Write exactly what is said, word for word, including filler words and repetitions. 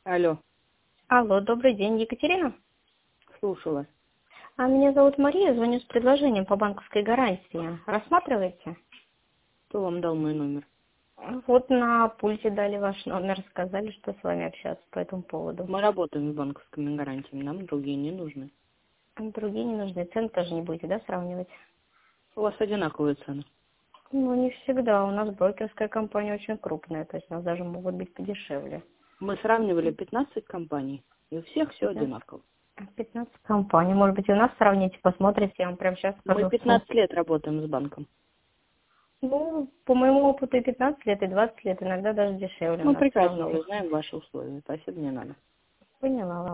Алло, Алло, добрый день, Екатерина. слушаю вас. А меня зовут Мария, звоню с предложением по банковской гарантии. Рассматриваете? Кто вам дал мой номер? Вот на пульте дали ваш номер, сказали, что с вами общаться по этому поводу. Мы работаем с банковскими гарантиями, нам другие не нужны. Другие не нужны, цены тоже не будете, да, сравнивать? У вас одинаковые цены. Ну, не всегда. У нас брокерская компания очень крупная, то есть у нас даже могут быть подешевле. Мы сравнивали пятнадцать компаний, и у всех все пятнадцать, одинаково. пятнадцать компаний. Может быть, и у нас сравните, посмотрите, я вам прямо сейчас Мы скажу сумму. пятнадцать лет работаем с банком. Ну, по моему опыту и пятнадцать лет, и двадцать лет, иногда даже дешевле у Мы нас прекрасно сравнивать. уже знаем ваши условия, спасибо, не надо. Поняла.